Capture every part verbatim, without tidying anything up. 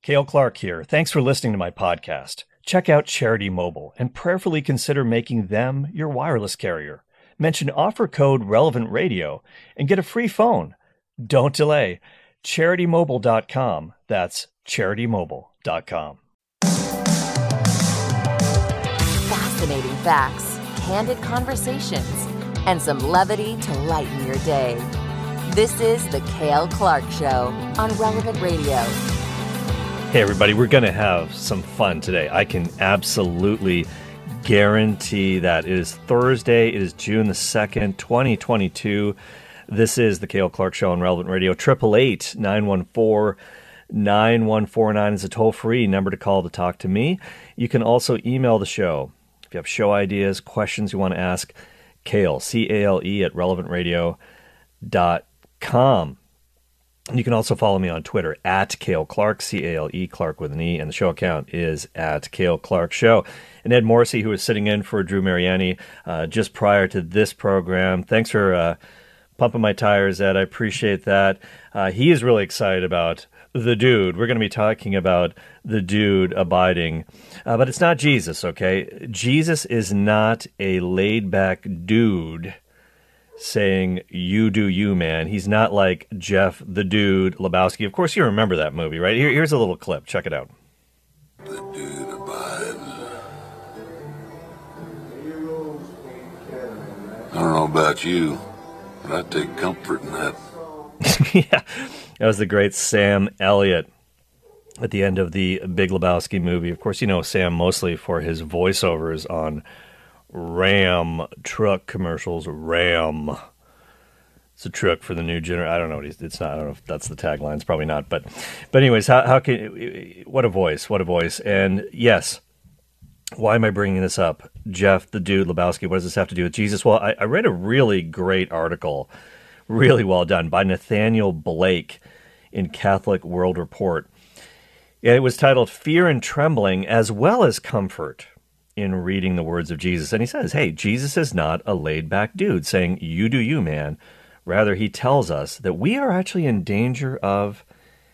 Cale Clark here. Thanks for listening to my podcast. Check out Charity Mobile and prayerfully consider making them your wireless carrier. Mention offer code Relevant Radio and get a free phone. Don't delay. charity mobile dot com. That's charity mobile dot com. Fascinating facts, candid conversations, and some levity to lighten your day. This is The Cale Clark Show on Relevant Radio. Hey everybody, we're going to have some fun today. I can absolutely guarantee that. It is Thursday. It is June the second, twenty twenty-two. This is the Cale Clark Show on Relevant Radio. eight eight eight, nine one four, nine one four nine is a toll-free number to call to talk to me. You can also email the show. If you have show ideas, questions you want to ask, Cale, C A L E, at relevant radio dot com. You can also follow me on Twitter, at Cale Clark, C A L E, Clark with an E, and the show account is at Cale Clark Show. And Ed Morrissey, who is sitting in for Drew Mariani uh, just prior to this program. Thanks for uh, pumping my tires, Ed. I appreciate that. Uh, he is really excited about the dude. We're going to be talking about the dude abiding. Uh, but it's not Jesus, okay? Jesus is not a laid-back dude saying, you do you, man. He's not like Jeff the Dude Lebowski. Of course, you remember that movie, right? Here, here's a little clip. Check it out. The dude abides. I don't know about you, but I take comfort in that. Yeah, that was the great Sam Elliott at the end of the Big Lebowski movie. Of course, you know Sam mostly for his voiceovers on Ram truck commercials. Ram. It's a truck for the new generation. I don't know what he's, it's not. I don't know if that's the tagline. It's probably not. But, but anyways, how how can what a voice? What a voice! And yes, why am I bringing this up? Jeff the Dude Lebowski. What does this have to do with Jesus? Well, I, I read a really great article, really well done, by Nathaniel Blake in Catholic World Report. It was titled "Fear and Trembling as Well as Comfort in Reading the Words of Jesus." And he says, hey, Jesus is not a laid-back dude saying, you do you, man. Rather, he tells us that we are actually in danger of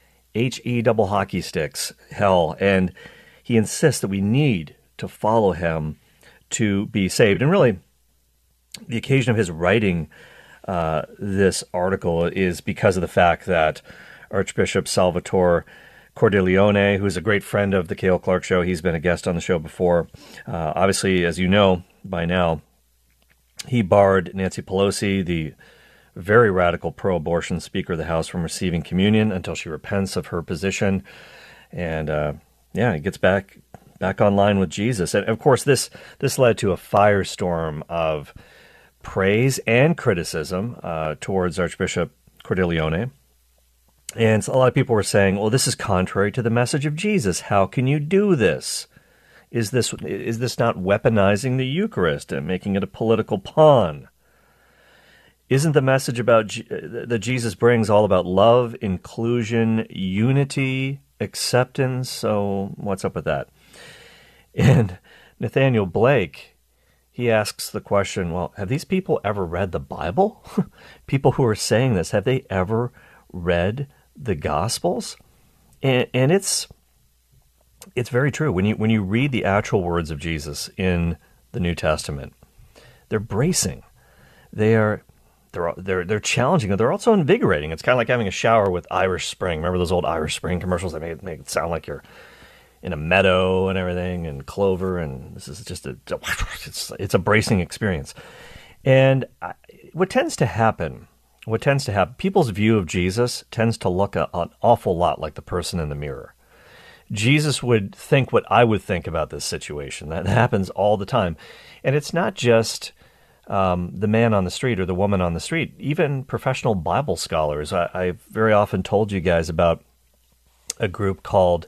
H E double hockey sticks, hell. And he insists that we need to follow him to be saved. And really, the occasion of his writing uh, this article is because of the fact that Archbishop Salvatore Cordileone, who's a great friend of the Cale Clark Show. He's been a guest on the show before. Uh, obviously, as you know by now, he barred Nancy Pelosi, the very radical pro-abortion Speaker of the House, from receiving communion until she repents of her position. And, uh, yeah, he gets back back online with Jesus. And, of course, this, this led to a firestorm of praise and criticism uh, towards Archbishop Cordileone. And a lot of people were saying, well, this is contrary to the message of Jesus. How can you do this? Is this is this not weaponizing the Eucharist and making it a political pawn? Isn't the message about G- that Jesus brings all about love, inclusion, unity, acceptance? So what's up with that? And Nathaniel Blake, he asks the question, well, have these people ever read the Bible? People who are saying this, have they ever read the Gospels? And, and it's it's very true. When you when you read the actual words of Jesus in the New Testament, they're bracing. They are they're they're they're challenging. They're also invigorating. It's kind of like having a shower with Irish Spring. Remember those old Irish Spring commercials that make, make it sound like you're in a meadow and everything, and clover, and this is just a it's it's a bracing experience. And I, what tends to happen. What tends to happen, people's view of Jesus tends to look a, an awful lot like the person in the mirror. Jesus would think what I would think about this situation. That happens all the time. And it's not just um, the man on the street or the woman on the street. Even professional Bible scholars. I, I've very often told you guys about a group called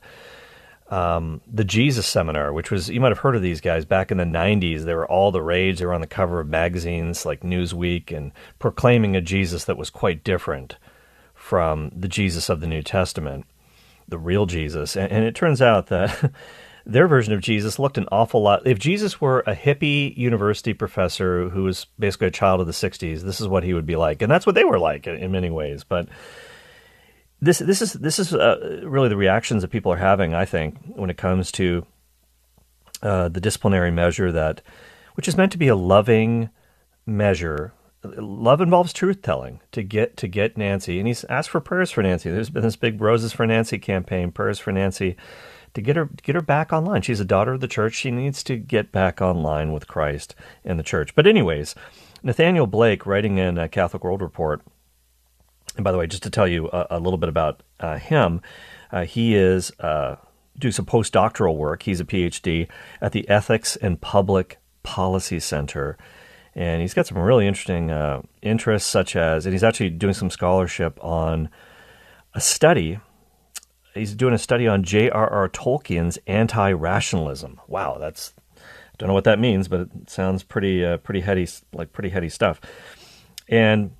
Um, the Jesus Seminar, which was, you might have heard of these guys back in the nineties. They were all the rage. They were on the cover of magazines like Newsweek and proclaiming a Jesus that was quite different from the Jesus of the New Testament, the real Jesus. And, and it turns out that their version of Jesus looked an awful lot. If Jesus were a hippie university professor who was basically a child of the sixties, this is what he would be like. And that's what they were like in, in many ways. But this this is this is uh, really the reactions that people are having, I think, when it comes to uh, the disciplinary measure that, which is meant to be a loving measure. Love involves truth telling to get to get Nancy, and he's asked for prayers for Nancy. There's been this big Roses for Nancy campaign, prayers for Nancy, to get her get her back online. She's a daughter of the church. She needs to get back online with Christ and the church. But anyways, Nathaniel Blake, writing in a Catholic World Report, and by the way, just to tell you a, a little bit about uh, him, uh, he is uh, doing some postdoctoral work. He's a P H D at the Ethics and Public Policy Center. And he's got some really interesting uh, interests, such as, and he's actually doing some scholarship on a study. He's doing a study on J R R Tolkien's anti-rationalism. Wow, that's, I don't know what that means, but it sounds pretty, uh, pretty heady, like pretty heady stuff. And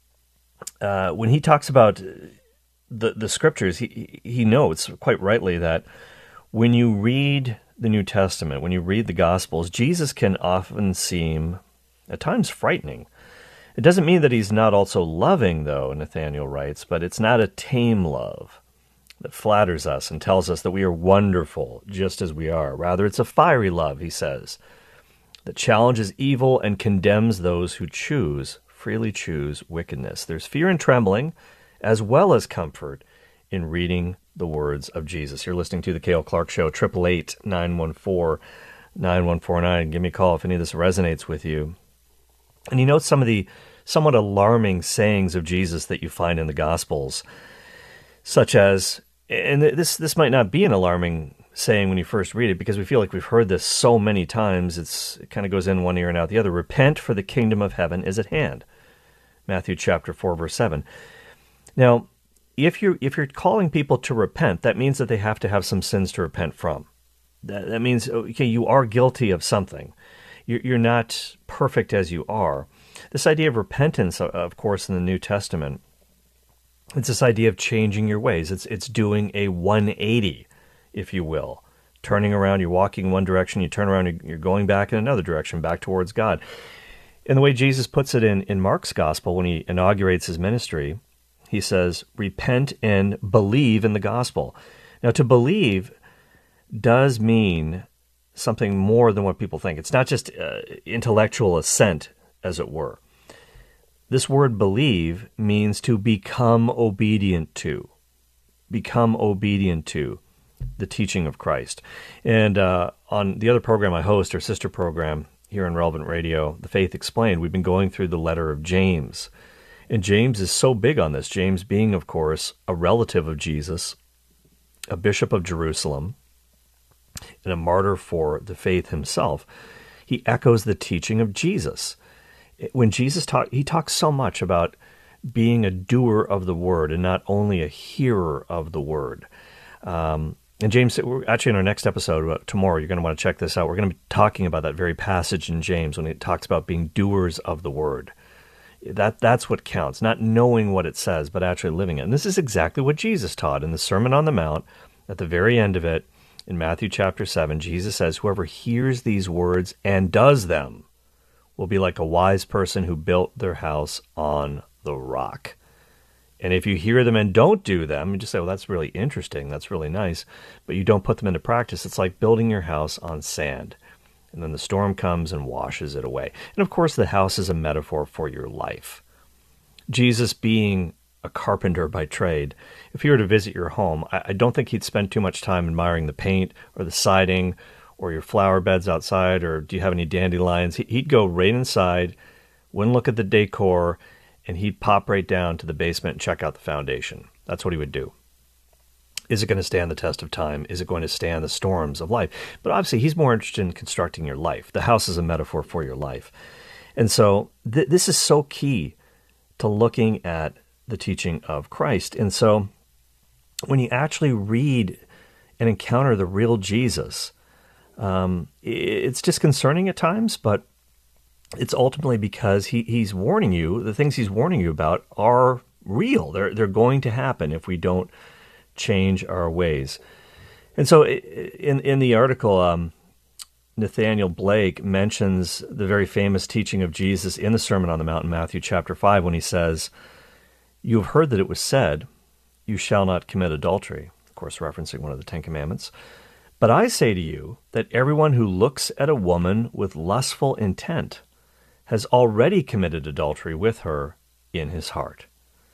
uh, when he talks about the the scriptures, he he notes quite rightly that when you read the New Testament, when you read the Gospels, Jesus can often seem at times frightening. It doesn't mean that he's not also loving, though, Nathaniel writes, but it's not a tame love that flatters us and tells us that we are wonderful just as we are. Rather, it's a fiery love, he says, that challenges evil and condemns those who choose, freely choose wickedness. There's fear and trembling, as well as comfort, in reading the words of Jesus. You're listening to The Cale Clark Show, eight eight eight, nine one four, nine one four nine. Give me a call if any of this resonates with you. And he notes some of the somewhat alarming sayings of Jesus that you find in the Gospels, such as, and this this might not be an alarming saying when you first read it, because we feel like we've heard this so many times, it's, it kind of goes in one ear and out the other. Repent, for the kingdom of heaven is at hand. Matthew chapter four, verse seven. Now, if you're, if you're calling people to repent, that means that they have to have some sins to repent from. That, that means, okay, you are guilty of something. You're not perfect as you are. This idea of repentance, of course, in the New Testament, it's this idea of changing your ways. It's it's doing a one eighty, if you will. Turning around, you're walking one direction, you turn around, you're going back in another direction, back towards God. And the way Jesus puts it in, in Mark's gospel, when he inaugurates his ministry, he says, repent and believe in the gospel. Now, to believe does mean something more than what people think. It's not just uh, intellectual assent, as it were. This word believe means to become obedient to. Become obedient to the teaching of Christ. And uh, on the other program I host, our sister program here on Relevant Radio, The Faith Explained, we've been going through the letter of James. And James is so big on this. James being, of course, a relative of Jesus, a bishop of Jerusalem, and a martyr for the faith himself. He echoes the teaching of Jesus. When Jesus talked, he talks so much about being a doer of the word and not only a hearer of the word. Um, and James, actually in our next episode, tomorrow, you're going to want to check this out. We're going to be talking about that very passage in James when it talks about being doers of the word. That That's what counts, not knowing what it says, but actually living it. And this is exactly what Jesus taught in the Sermon on the Mount. At the very end of it, in Matthew chapter seven, Jesus says, whoever hears these words and does them will be like a wise person who built their house on the rock. And if you hear them and don't do them, you just say, well, that's really interesting, that's really nice, but you don't put them into practice, it's like building your house on sand. And then the storm comes and washes it away. And of course, the house is a metaphor for your life. Jesus being a carpenter by trade, if he were to visit your home, I, I don't think he'd spend too much time admiring the paint or the siding or your flower beds outside, or do you have any dandelions? He, he'd go right inside, wouldn't look at the decor, and he'd pop right down to the basement and check out the foundation. That's what he would do. Is it going to stand the test of time? Is it going to stand the storms of life? But obviously, he's more interested in constructing your life. The house is a metaphor for your life. And so th- this is so key to looking at the teaching of Christ. And so when you actually read and encounter the real Jesus, um, it's disconcerting at times, but it's ultimately because he, he's warning you, the things he's warning you about are real. They're, they're going to happen if we don't change our ways. And so in, in the article, um, Nathaniel Blake mentions the very famous teaching of Jesus in the Sermon on the Mount in Matthew chapter five when he says, "You have heard that it was said, you shall not commit adultery, of course referencing one of the Ten Commandments. But I say to you that everyone who looks at a woman with lustful intent has already committed adultery with her in his heart.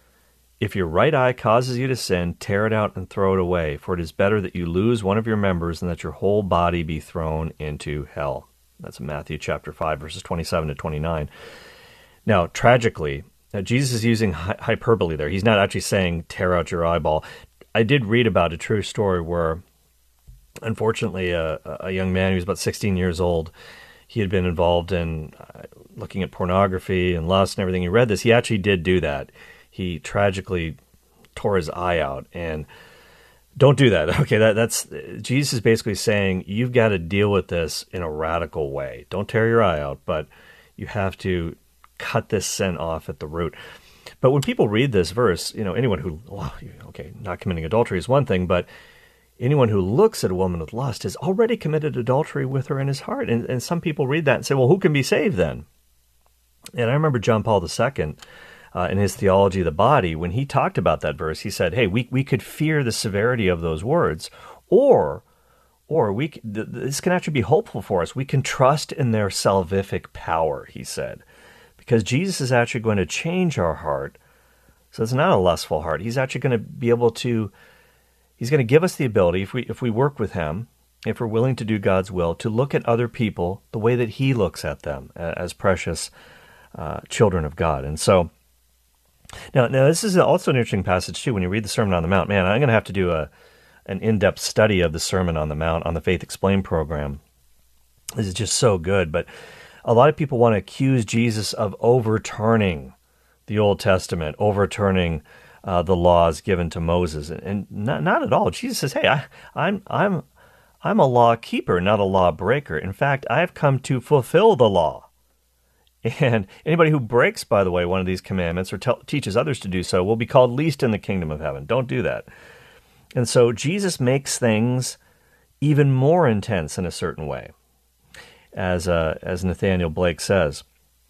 If your right eye causes you to sin, tear it out and throw it away, for it is better that you lose one of your members than that your whole body be thrown into hell. That's in Matthew chapter five, verses twenty-seven to twenty-nine. Now, tragically, now Jesus is using hy- hyperbole there. He's not actually saying tear out your eyeball. I did read about a true story where, unfortunately, a, a young man who was about sixteen years old, he had been involved in uh, looking at pornography and lust and everything. He read this. He actually did do that. He tragically tore his eye out. And don't do that. Okay, that, that's Jesus is basically saying you've got to deal with this in a radical way. Don't tear your eye out, but you have to cut this sin off at the root. But when people read this verse, you know, anyone who, well, okay, not committing adultery is one thing, but anyone who looks at a woman with lust has already committed adultery with her in his heart. And, and some people read that and say, well, who can be saved then? And I remember John Paul the Second, uh, in his Theology of the Body, when he talked about that verse, he said, hey, we we could fear the severity of those words, or or we th- this can actually be hopeful for us. We can trust in their salvific power, he said, because Jesus is actually going to change our heart. So it's not a lustful heart. He's actually going to be able to, he's going to give us the ability, if we if we work with him, if we're willing to do God's will, to look at other people the way that he looks at them, as precious uh, children of God. And so, now, now this is also an interesting passage too. When you read the Sermon on the Mount, man, I'm going to have to do a an in-depth study of the Sermon on the Mount on the Faith Explained program. This is just so good. But a lot of people want to accuse Jesus of overturning the Old Testament, overturning uh, the laws given to Moses, and, and not not at all. Jesus says, "Hey, I, I'm I'm I'm a law keeper, not a law breaker. In fact, I have come to fulfill the law." And anybody who breaks, by the way, one of these commandments or te- teaches others to do so will be called least in the kingdom of heaven. Don't do that. And so Jesus makes things even more intense in a certain way, as uh, as Nathaniel Blake says.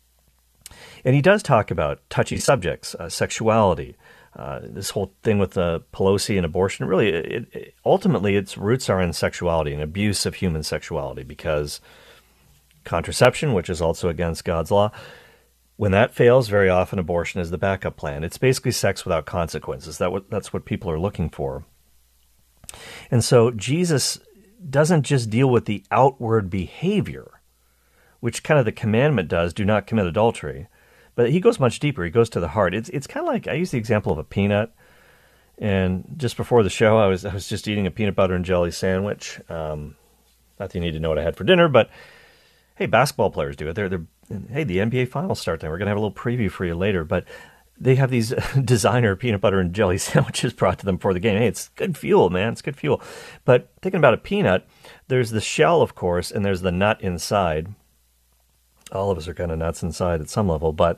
And he does talk about touchy subjects, uh, sexuality, uh, this whole thing with uh, Pelosi and abortion. Really, it, it, ultimately, its roots are in sexuality and abuse of human sexuality, because contraception, which is also against God's law, when that fails, very often abortion is the backup plan. It's basically sex without consequences. That what, that's what people are looking for. And so Jesus doesn't just deal with the outward behavior, which kind of the commandment does, do not commit adultery, but he goes much deeper. He goes to the heart. It's it's kind of like, I use the example of a peanut. And just before the show, I was I was just eating a peanut butter and jelly sandwich. Um, not that you need to know what I had for dinner, but hey, basketball players do it. They're, they're, hey, the N B A finals start then. We're going to have a little preview for you later. But they have these designer peanut butter and jelly sandwiches brought to them for the game. Hey, it's good fuel, man. It's good fuel. But thinking about a peanut, there's the shell, of course, and there's the nut inside. All of us are kind of nuts inside at some level. But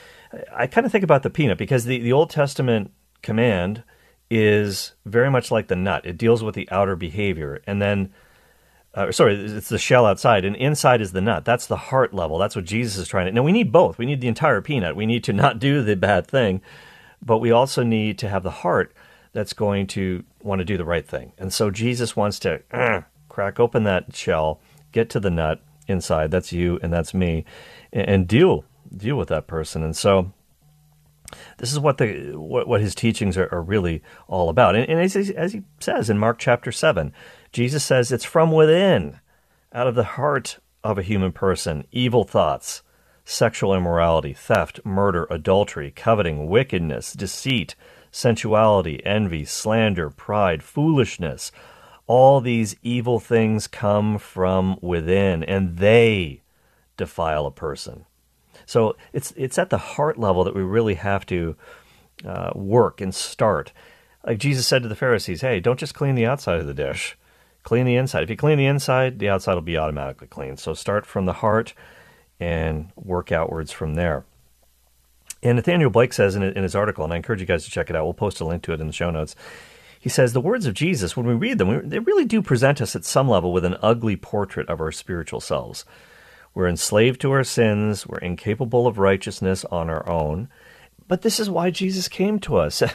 I kind of think about the peanut because the, the Old Testament command is very much like the nut. It deals with the outer behavior. And then Uh, sorry, it's the shell outside, and inside is the nut. That's the heart level. That's what Jesus is trying to... Now, we need both. We need the entire peanut. We need to not do the bad thing, but we also need to have the heart that's going to want to do the right thing. And so Jesus wants to uh, crack open that shell, get to the nut inside. That's you and that's me, and, and deal deal with that person. And so this is what the what, what his teachings are, are really all about. And, and as, he, as he says in Mark chapter seven, Jesus says it's from within, out of the heart of a human person, evil thoughts, sexual immorality, theft, murder, adultery, coveting, wickedness, deceit, sensuality, envy, slander, pride, foolishness. All these evil things come from within, and they defile a person. So it's it's at the heart level that we really have to uh, work and start. Like Jesus said to the Pharisees, hey, don't just clean the outside of the dish. Clean the inside. If you clean the inside, the outside will be automatically clean. So start from the heart and work outwards from there. And Nathaniel Blake says in, in his article, and I encourage you guys to check it out. We'll post a link to it in the show notes. He says, the words of Jesus, when we read them, we, they really do present us at some level with an ugly portrait of our spiritual selves. We're enslaved to our sins. We're incapable of righteousness on our own. But this is why Jesus came to us.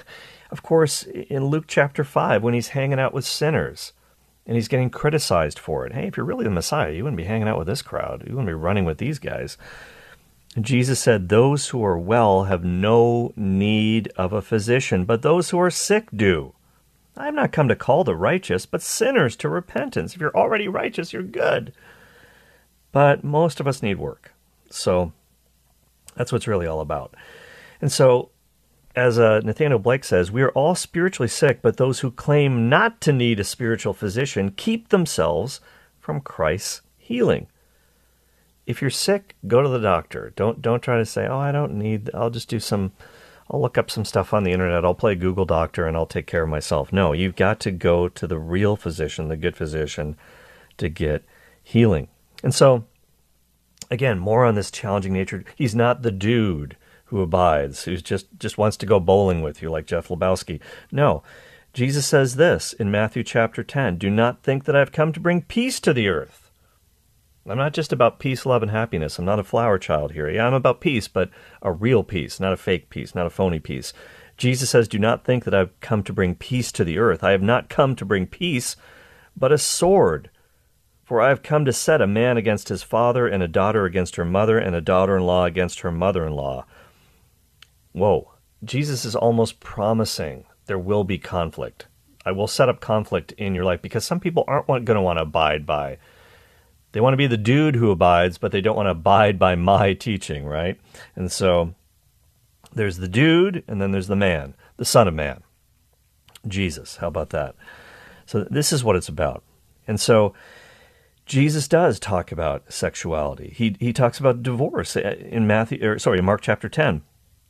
Of course, in Luke chapter five, when he's hanging out with sinners and he's getting criticized for it. Hey, if you're really the Messiah, you wouldn't be hanging out with this crowd. You wouldn't be running with these guys. And Jesus said, those who are well have no need of a physician, but those who are sick do. I have not come to call the righteous, but sinners to repentance. If you're already righteous, you're good. But most of us need work. So that's what it's really all about. And so, as uh, Nathaniel Blake says, we are all spiritually sick, but those who claim not to need a spiritual physician keep themselves from Christ's healing. If you're sick, go to the doctor. Don't don't try to say, oh, I don't need, I'll just do some, I'll look up some stuff on the internet, I'll play Google Doctor, and I'll take care of myself. No, you've got to go to the real physician, the good physician, to get healing. And so, again, more on this challenging nature. He's not the dude who abides, who just, just wants to go bowling with you like Jeff Lebowski. No, Jesus says this in Matthew chapter ten, do not think that I've come to bring peace to the earth. I'm not just about peace, love, and happiness. I'm not a flower child here. Yeah, I'm about peace, but a real peace, not a fake peace, not a phony peace. Jesus says, do not think that I've come to bring peace to the earth. I have not come to bring peace, but a sword. For I have come to set a man against his father, and a daughter against her mother, and a daughter-in-law against her mother-in-law. Whoa, Jesus is almost promising there will be conflict. I will set up conflict in your life because some people aren't going to want to abide by. They want to be the dude who abides, but they don't want to abide by my teaching, right? And so there's the dude, and then there's the man, the Son of Man, Jesus. How about that? So this is what it's about. And so Jesus does talk about sexuality. He he talks about divorce in Matthew, or sorry, in Mark chapter ten.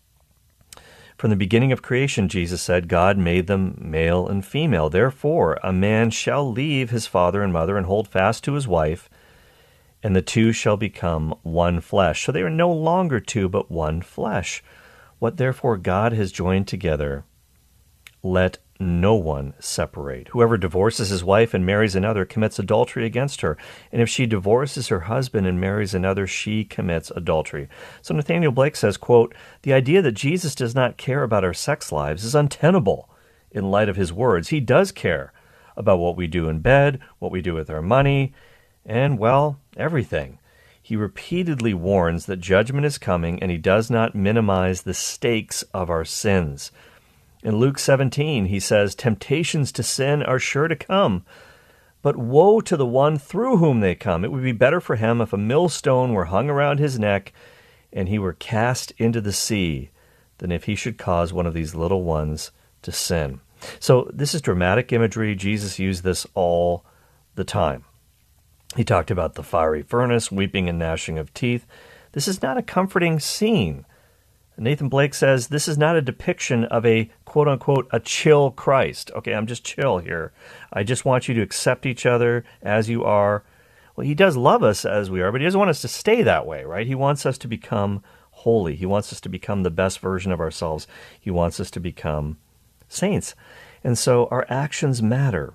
From the beginning of creation, Jesus said, God made them male and female. Therefore, a man shall leave his father and mother and hold fast to his wife, and the two shall become one flesh. So they are no longer two, but one flesh. What therefore God has joined together, let no one separate. Whoever divorces his wife and marries another commits adultery against her. And if she divorces her husband and marries another, she commits adultery. So Nathaniel Blake says, quote, the idea that Jesus does not care about our sex lives is untenable in light of his words. He does care about what we do in bed, what we do with our money, and, well, everything. He repeatedly warns that judgment is coming, and he does not minimize the stakes of our sins. In Luke seventeen, he says, temptations to sin are sure to come, but woe to the one through whom they come. It would be better for him if a millstone were hung around his neck and he were cast into the sea than if he should cause one of these little ones to sin. So this is dramatic imagery. Jesus used this all the time. He talked about the fiery furnace, weeping and gnashing of teeth. This is not a comforting scene. Nathan Blake says this is not a depiction of a quote-unquote a chill Christ. Okay, I'm just chill here. I just want you to accept each other as you are. Well, he does love us as we are, but he doesn't want us to stay that way, right? He wants us to become holy. He wants us to become the best version of ourselves. He wants us to become saints. And so our actions matter.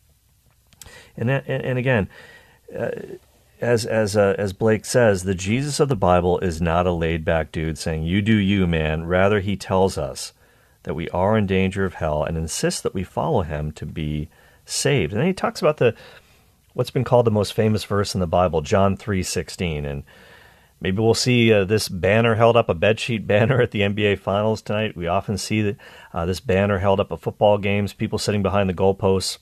And, and, and again, uh, As as uh, as Blake says, the Jesus of the Bible is not a laid-back dude saying, you do you, man. Rather, he tells us that we are in danger of hell and insists that we follow him to be saved. And then he talks about the what's been called the most famous verse in the Bible, John three sixteen. And maybe we'll see uh, this banner held up, a bedsheet banner at the N B A Finals tonight. We often see that, uh, this banner held up at football games, people sitting behind the goalposts.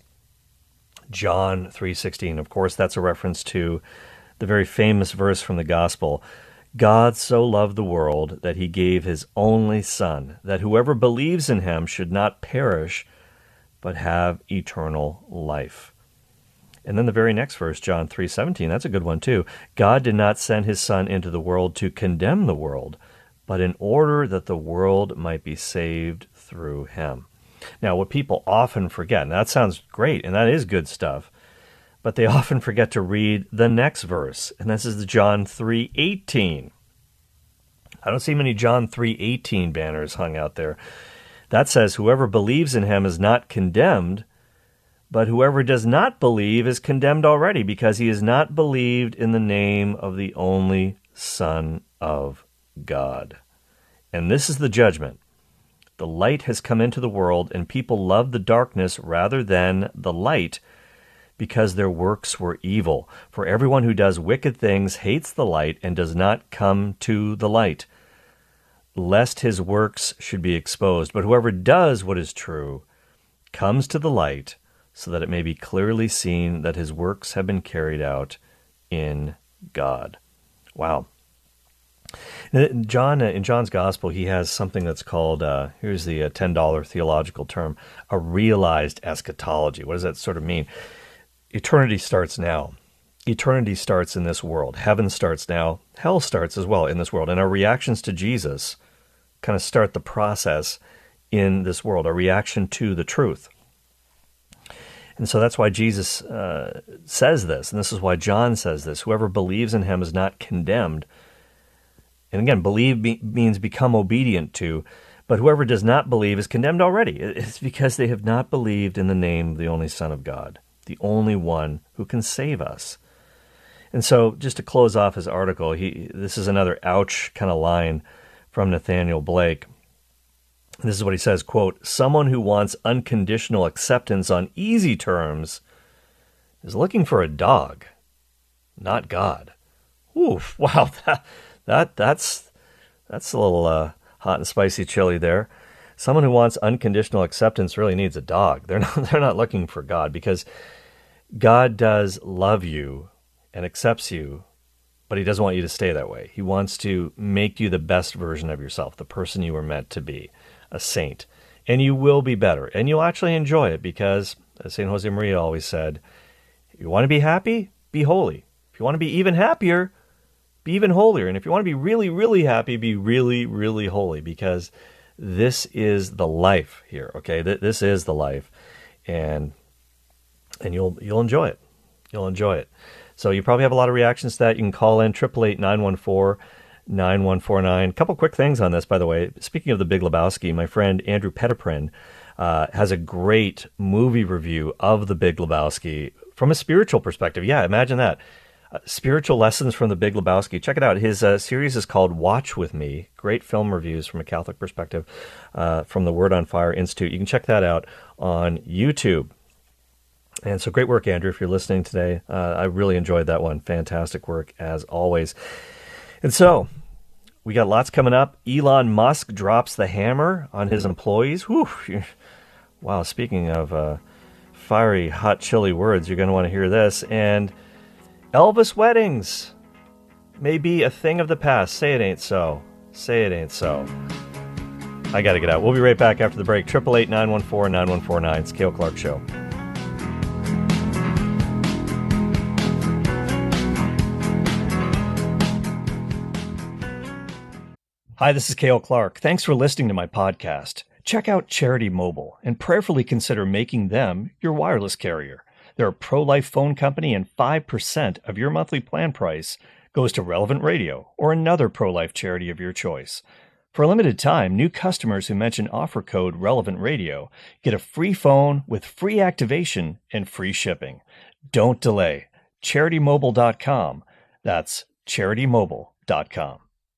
John three sixteen. Of course, that's a reference to the very famous verse from the gospel. God so loved the world that he gave his only Son, that whoever believes in him should not perish, but have eternal life. And then the very next verse, John three seventeen, that's a good one too. God did not send his Son into the world to condemn the world, but in order that the world might be saved through him. Now, what people often forget, and that sounds great, and that is good stuff, but they often forget to read the next verse, and this is the John three eighteen. I don't see many John three eighteen banners hung out there. That says, whoever believes in him is not condemned, but whoever does not believe is condemned already, because he has not believed in the name of the only Son of God. And this is the judgment. The light has come into the world, and people love the darkness rather than the light, because their works were evil. For everyone who does wicked things hates the light and does not come to the light, lest his works should be exposed. But whoever does what is true comes to the light, so that it may be clearly seen that his works have been carried out in God. Wow. John, in John's Gospel, he has something that's called, uh, here's the uh, ten dollar theological term, a realized eschatology. What does that sort of mean? Eternity starts now. Eternity starts in this world. Heaven starts now. Hell starts as well in this world. And our reactions to Jesus kind of start the process in this world, a reaction to the truth. And so that's why Jesus uh, says this, and this is why John says this. Whoever believes in him is not condemned. And again, believe be- means become obedient to, but whoever does not believe is condemned already. It's because they have not believed in the name of the only Son of God, the only one who can save us. And so just to close off his article, he this is another ouch kind of line from Nathaniel Blake. This is what he says, quote, "Someone who wants unconditional acceptance on easy terms is looking for a dog, not God." Oof, wow, that, that that's that's a little uh, hot and spicy chili there. Someone who wants unconditional acceptance really needs a dog. They're not they're not looking for God, because God does love you and accepts you, but he doesn't want you to stay that way. He wants to make you the best version of yourself, the person you were meant to be, a saint. And you will be better, and you'll actually enjoy it, because, as Saint Josemaria always said, if you want to be happy, be holy. If you want to be even happier, be even holier. And if you want to be really, really happy, be really, really holy, because this is the life here, okay? This is the life, and and you'll you'll enjoy it. You'll enjoy it. So you probably have a lot of reactions to that. You can call in, eight eight eight, nine one four, nine one four nine. A couple quick things on this, by the way. Speaking of The Big Lebowski, my friend Andrew Petiprin uh, has a great movie review of The Big Lebowski from a spiritual perspective. Yeah, imagine that. Uh, spiritual lessons from The Big Lebowski. Check it out. His uh, series is called Watch With Me. Great film reviews from a Catholic perspective uh, from the Word on Fire Institute. You can check that out on YouTube. And so great work, Andrew, if you're listening today. Uh, I really enjoyed that one. Fantastic work, as always. And so we got lots coming up. Elon Musk drops the hammer on his employees. Whew. Wow, speaking of uh, fiery, hot, chilly words, you're going to want to hear this. And Elvis weddings may be a thing of the past. Say it ain't so. Say it ain't so. I got to get out. We'll be right back after the break. eight eight eight, nine one four, nine one four nine. It's Cale Clark Show. Hi, this is Cale Clark. Thanks for listening to my podcast. Check out Charity Mobile and prayerfully consider making them your wireless carrier. They're a pro-life phone company, and five percent of your monthly plan price goes to Relevant Radio or another pro-life charity of your choice. For a limited time, new customers who mention offer code Relevant Radio get a free phone with free activation and free shipping. Don't delay. charity mobile dot com. That's charity mobile dot com.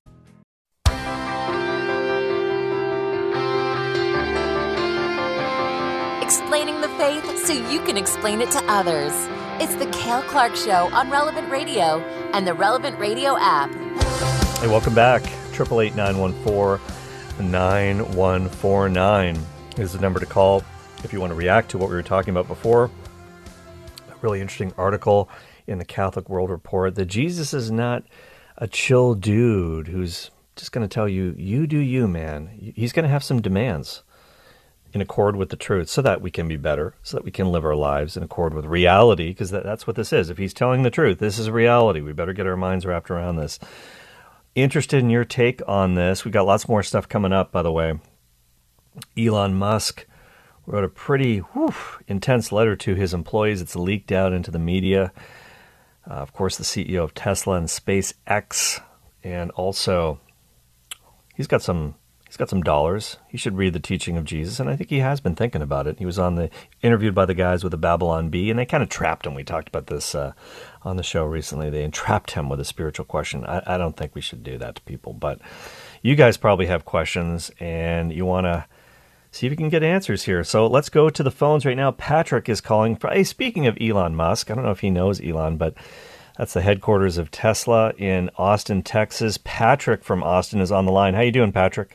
Explaining the faith so you can explain it to others. It's the Cale Clark Show on Relevant Radio and the Relevant Radio app. Hey, welcome back. eight eight eight, nine one four, nine one four nine is the number to call if you want to react to what we were talking about before. A really interesting article in the Catholic World Report that Jesus is not a chill dude who's just going to tell you, you do you, man. He's going to have some demands in accord with the truth, so that we can be better, so that we can live our lives in accord with reality, because that, that's what this is. If he's telling the truth, this is reality. We better get our minds wrapped around this. Interested in your take on this. We got lots more stuff coming up, by the way. Elon Musk wrote a pretty whew, intense letter to his employees. It's leaked out into the media. Uh, of course, the C E O of Tesla and SpaceX, and also he's got some He's got some dollars. He should read the teaching of Jesus, and I think he has been thinking about it. He was on the interviewed by the guys with the Babylon Bee, and they kind of trapped him. We talked about this uh, on the show recently. They entrapped him with a spiritual question. I, I don't think we should do that to people, but you guys probably have questions, and you want to see if you can get answers here. So let's go to the phones right now. Patrick is calling. Hey, speaking of Elon Musk, I don't know if he knows Elon, but that's the headquarters of Tesla in Austin, Texas. Patrick from Austin is on the line. How you doing, Patrick?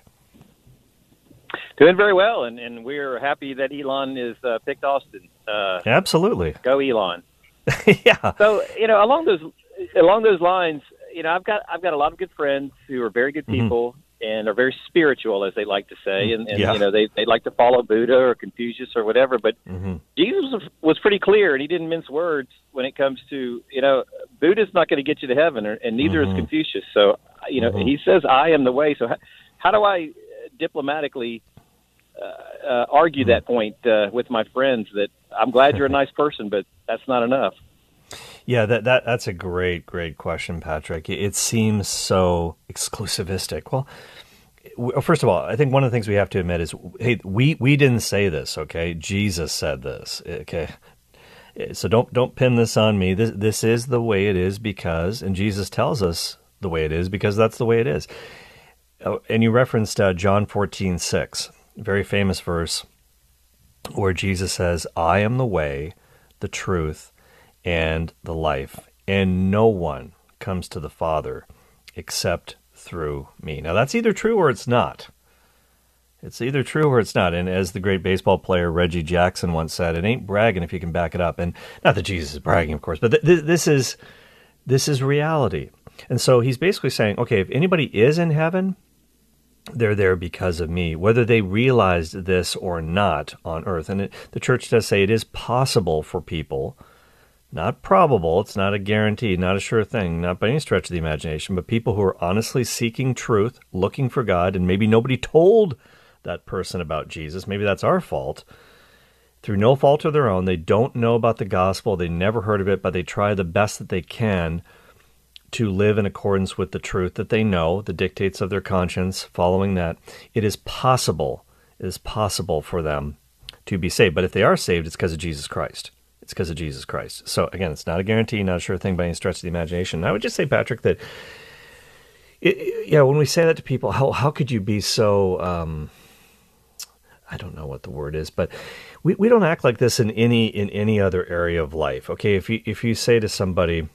Doing very well, and, and we're happy that Elon is uh, picked Austin. Uh, Absolutely. Go Elon. Yeah. So, you know, along those along those lines, you know, I've got I've got a lot of good friends who are very good people mm-hmm. and are very spiritual, as they like to say, and, and yeah. you know, they they like to follow Buddha or Confucius or whatever. But mm-hmm. Jesus was pretty clear, and he didn't mince words when it comes to, you know, Buddha's not going to get you to heaven, or, and neither mm-hmm. is Confucius. So, you know, mm-hmm. he says, "I am the way." So, how, how do I diplomatically uh, uh, argue mm-hmm. that point uh, with my friends? That I'm glad you're a nice person, but that's not enough. Yeah, that, that that's a great, great question, Patrick. It seems so exclusivistic. Well, w- first of all, I think one of the things we have to admit is, hey, we, we didn't say this, okay? Jesus said this, okay? So don't don't pin this on me. This this is the way it is because, and Jesus tells us the way it is because that's the way it is. And you referenced uh, John fourteen six, very famous verse, where Jesus says, "I am the way, the truth, and the life, and no one comes to the Father except through me." Now, that's either true or it's not. It's either true or it's not. And as the great baseball player Reggie Jackson once said, it ain't bragging if you can back it up. And not that Jesus is bragging, of course, but th- th- this is this is reality. And so he's basically saying, okay, if anybody is in heaven, they're there because of me, whether they realized this or not on earth. And it, the church does say it is possible for people, not probable, it's not a guarantee, not a sure thing, not by any stretch of the imagination, but people who are honestly seeking truth, looking for God, and maybe nobody told that person about Jesus. Maybe that's our fault. Through no fault of their own, they don't know about the gospel, they never heard of it, but they try the best that they can to live in accordance with the truth that they know, the dictates of their conscience, following that. It is possible, it is possible for them to be saved. But if they are saved, it's because of Jesus Christ. It's because of Jesus Christ. So again, it's not a guarantee, not a sure thing by any stretch of the imagination. And I would just say, Patrick, that it, yeah, when we say that to people, how how could you be so, um, I don't know what the word is, but we, we don't act like this in any in any other area of life. Okay, if you if you say to somebody,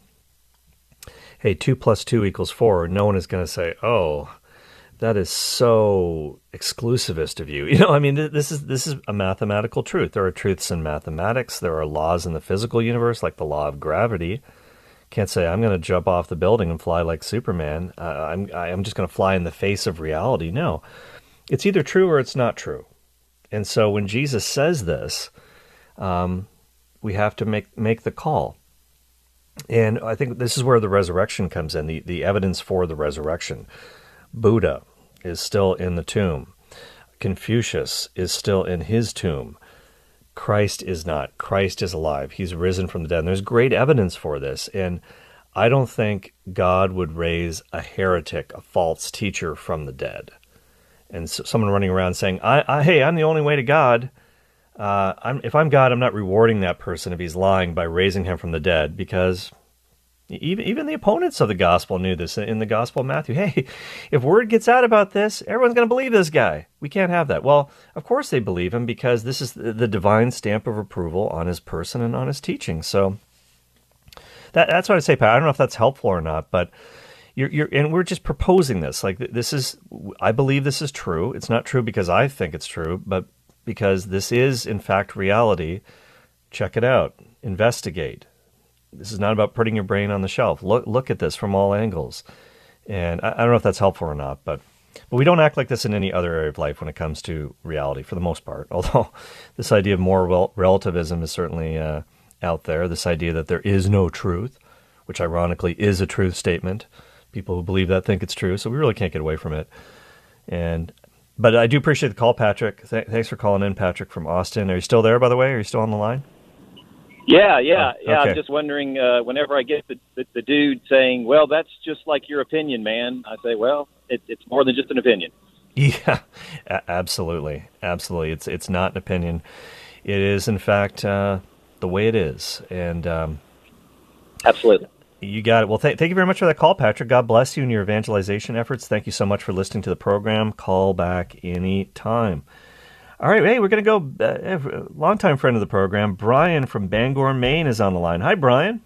hey, two plus two equals four, no one is going to say, oh, that is so exclusivist of you. You know, I mean, this is this is a mathematical truth. There are truths in mathematics. There are laws in the physical universe, like the law of gravity. Can't say I'm going to jump off the building and fly like Superman. Uh, I'm I'm just going to fly in the face of reality. No, it's either true or it's not true. And so when Jesus says this, um, we have to make make the call. And I think this is where the resurrection comes in, the, the evidence for the resurrection. Buddha is still in the tomb. Confucius is still in his tomb. Christ is not. Christ is alive. He's risen from the dead. And there's great evidence for this. And I don't think God would raise a heretic, a false teacher from the dead. And so someone running around saying, I, I, hey, I'm the only way to God. Uh, I'm, if I'm God, I'm not rewarding that person if he's lying by raising him from the dead, because even even the opponents of the gospel knew this in the Gospel of Matthew. Hey, if word gets out about this, everyone's going to believe this guy. We can't have that. Well, of course they believe him because this is the divine stamp of approval on his person and on his teaching. So that, that's what I say, Pat. I don't know if that's helpful or not, but you're, you're and we're just proposing this. Like this is, I believe this is true. It's not true because I think it's true, but because this is, in fact, reality. Check it out. Investigate. This is not about putting your brain on the shelf. Look look at this from all angles. And I, I don't know if that's helpful or not, but but we don't act like this in any other area of life when it comes to reality, for the most part. Although this idea of moral relativism is certainly uh, out there. This idea that there is no truth, which ironically is a truth statement. People who believe that think it's true, so we really can't get away from it. And But I do appreciate the call, Patrick. Th- thanks for calling in, Patrick from Austin. Are you still there, by the way? Are you still on the line? Yeah, yeah, oh, yeah. okay. I'm just wondering, uh, whenever I get the, the, the dude saying, well, that's just like your opinion, man, I say, well, it, it's more than just an opinion. Yeah, a- absolutely. Absolutely. It's it's not an opinion. It is, in fact, uh, the way it is. And um, absolutely. You got it. Well, th- thank you very much for that call, Patrick. God bless you in your evangelization efforts. Thank you so much for listening to the program. Call back any time. All right, hey, we're going to go, uh, longtime friend of the program, Brian from Bangor, Maine is on the line. Hi, Brian.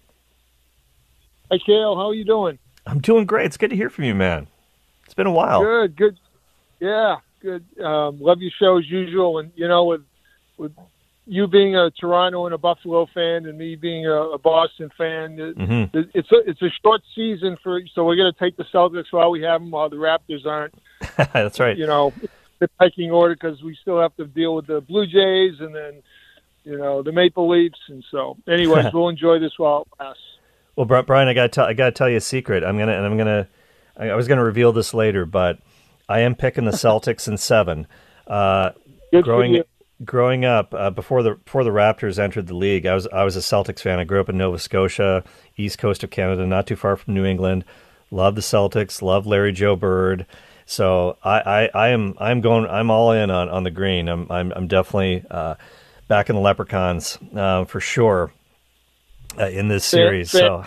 Hi, Cale. How are you doing? I'm doing great. It's good to hear from you, man. It's been a while. Good, good. Yeah, good. Um, love your show as usual. And, you know, with with you being a Toronto and a Buffalo fan and me being a, a Boston fan, mm-hmm. it, it's, a, it's a short season, for so we're going to take the Celtics while we have them, while the Raptors aren't. That's right. You know, the pecking order, because we still have to deal with the Blue Jays and then, you know, the Maple Leafs. And so, anyways, we'll enjoy this while it lasts. Well, Brian, I got to tell I got to tell you a secret. I'm gonna and I'm gonna I was gonna reveal this later, but I am picking the Celtics in seven. Uh, Good growing for you. growing up uh, before the before the Raptors entered the league, I was I was a Celtics fan. I grew up in Nova Scotia, east coast of Canada, not too far from New England. Love the Celtics. Love Larry Joe Bird. So I, I, I am I'm going I'm all in on, on the green. I'm I'm I'm definitely uh, back in the Leprechauns uh, for sure. Uh, in this series, so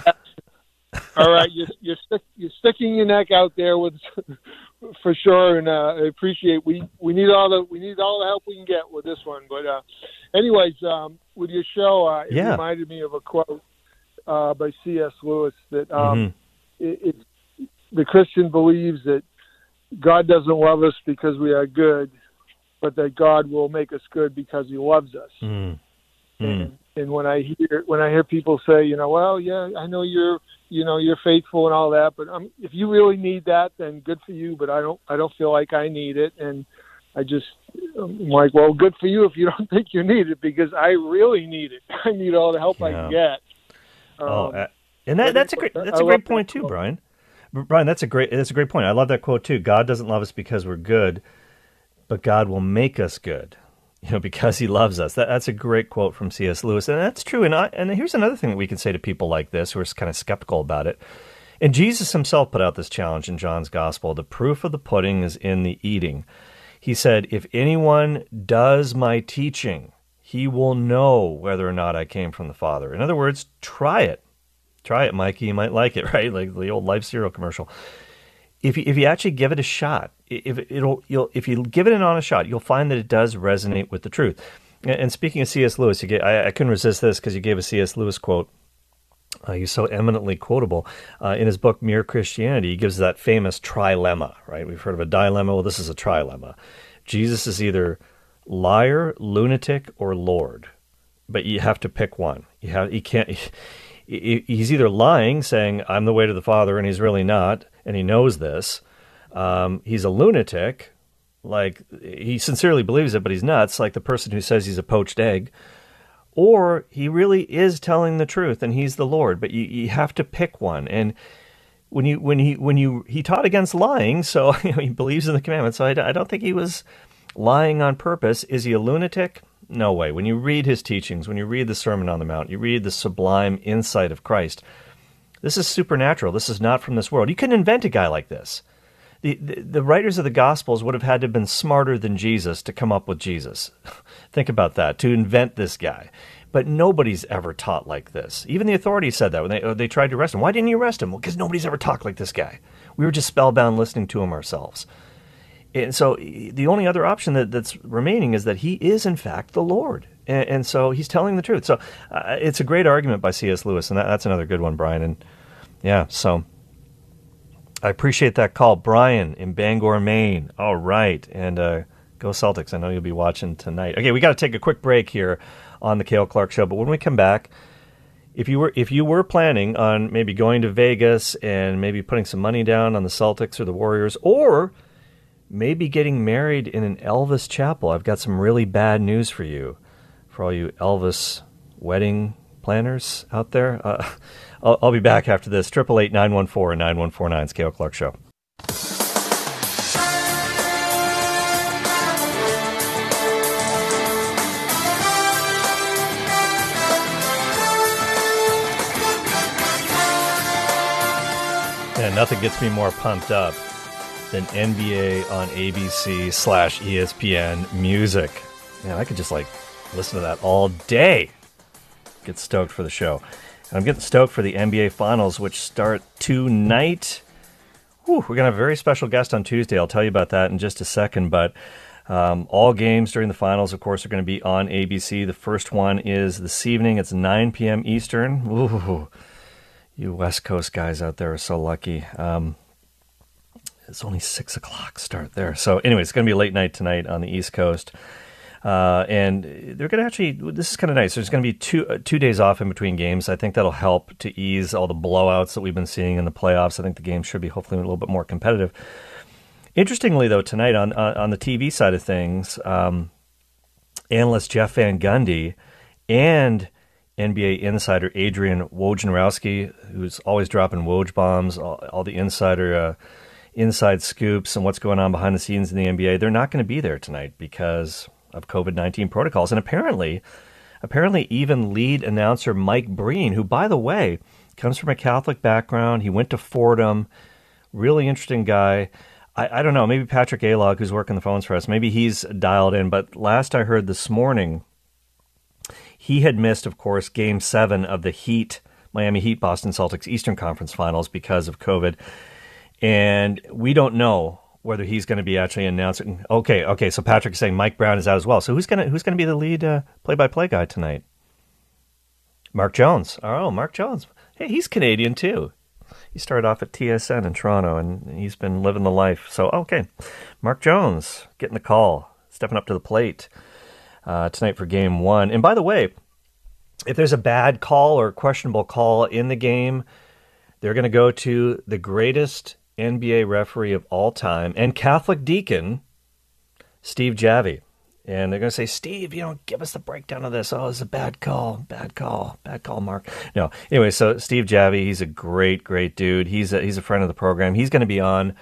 all right, you're you're, stick, you're sticking your neck out there with for sure, and uh, I appreciate we we need all the we need all the help we can get with this one. But uh, anyways, um, with your show, uh, it yeah. reminded me of a quote uh, by C S Lewis that um, mm-hmm. it, it, the Christian believes that God doesn't love us because we are good, but that God will make us good because He loves us. Mm-hmm. And, and when I hear when I hear people say, you know, well, yeah, I know you're, you know, you're faithful and all that, but um, if you really need that, then good for you. But I don't, I don't feel like I need it, and I just, I'm like, well, good for you if you don't think you need it, because I really need it. I need all the help yeah. I can get. Um, oh, uh, and that, that's a great, that's a great point too, Brian. Brian, that's a great, that's a great point. I love that quote too. God doesn't love us because we're good, but God will make us good. You know, because He loves us. That, that's a great quote from C S Lewis, and that's true. And I, and here's another thing that we can say to people like this who are kind of skeptical about it. And Jesus Himself put out this challenge in John's Gospel: the proof of the pudding is in the eating. He said, "If anyone does my teaching, he will know whether or not I came from the Father." In other words, try it, try it, Mikey. You might like it, right? Like the old Life cereal commercial. If you, if you actually give it a shot, if it'll you'll if you give it an honest shot, you'll find that it does resonate with the truth. And, and speaking of C S Lewis, you get, I, I couldn't resist this because you gave a C S Lewis quote. Uh, he's so eminently quotable. Uh, in his book Mere Christianity, he gives that famous trilemma. Right? We've heard of a dilemma. Well, this is a trilemma. Jesus is either liar, lunatic, or Lord, but you have to pick one. You have he can't. He, he's either lying, saying I'm the way to the Father, and he's really not. And he knows this. Um, he's a lunatic, like he sincerely believes it, but he's nuts, like the person who says he's a poached egg. Or he really is telling the truth, and he's the Lord. But you, you have to pick one. And when you when he when you he taught against lying, so you know, he believes in the commandments. So I, I don't think he was lying on purpose. Is he a lunatic? No way. When you read his teachings, when you read the Sermon on the Mount, you read the sublime insight of Christ. This is supernatural. This is not from this world. You couldn't invent a guy like this. The, the, the writers of the Gospels would have had to have been smarter than Jesus to come up with Jesus. Think about that, to invent this guy. But nobody's ever taught like this. Even the authorities said that when they, they tried to arrest him. Why didn't you arrest him? Well, because nobody's ever talked like this guy. We were just spellbound listening to him ourselves. And so the only other option that, that's remaining is that he is, in fact, the Lord. And, and so he's telling the truth. So uh, it's a great argument by C S Lewis, and that, that's another good one, Brian. And yeah, so I appreciate that call. Brian in Bangor, Maine. All right. And uh, go Celtics. I know you'll be watching tonight. Okay, we got to take a quick break here on the Cale Clark Show. But when we come back, if you were if you were planning on maybe going to Vegas and maybe putting some money down on the Celtics or the Warriors, or maybe getting married in an Elvis chapel, I've got some really bad news for you, for all you Elvis wedding planners out there. Uh, I'll, I'll be back after this. eight eight eight, nine one four, nine one four nine. It's Cale Clark Show. Yeah, nothing gets me more pumped up than N B A on A B C slash E S P N music. Man, I could just like listen to that all day. Get stoked for the show. And I'm getting stoked for the N B A Finals, which start tonight. Whew, we're going to have a very special guest on Tuesday. I'll tell you about that in just a second. But Um, all games during the finals, of course, are going to be on A B C. The first one is this evening. It's nine p.m. Eastern. Ooh, you West Coast guys out there are so lucky. Um, it's only six o'clock start there. So anyway, it's going to be a late night tonight on the East Coast. Uh, and they're going to actually, this is kind of nice. There's going to be two uh, two days off in between games. I think that'll help to ease all the blowouts that we've been seeing in the playoffs. I think the game should be hopefully a little bit more competitive. Interestingly, though, tonight on on the T V side of things, um, analyst Jeff Van Gundy and N B A insider Adrian Wojnarowski, who's always dropping Woj bombs, all, all the insider uh, inside scoops and what's going on behind the scenes in the N B A, they're not going to be there tonight because of COVID nineteen protocols. And apparently, apparently even lead announcer Mike Breen, who, by the way, comes from a Catholic background. He went to Fordham. Really interesting guy. I, I don't know, maybe Patrick Alog, who's working the phones for us, maybe he's dialed in. But last I heard this morning, he had missed, of course, Game seven of the Heat, Miami Heat, Boston Celtics Eastern Conference Finals because of COVID. And we don't know whether he's going to be actually announcing. Okay, okay, so Patrick's saying Mike Brown is out as well. So who's going to who's going to be the lead uh, play-by-play guy tonight? Mark Jones. Oh, Mark Jones. Hey, he's Canadian too. He started off at T S N in Toronto, and he's been living the life. So, okay, Mark Jones getting the call, stepping up to the plate uh, tonight for Game One. And by the way, if there's a bad call or questionable call in the game, they're going to go to the greatest N B A referee of all time and Catholic deacon, Steve Javie. And they're going to say, Steve, you know, give us the breakdown of this. Oh, it's a bad call, bad call, bad call, Mark. No, anyway, so Steve Javie, he's a great, great dude. He's a, he's a friend of the program. He's going to be on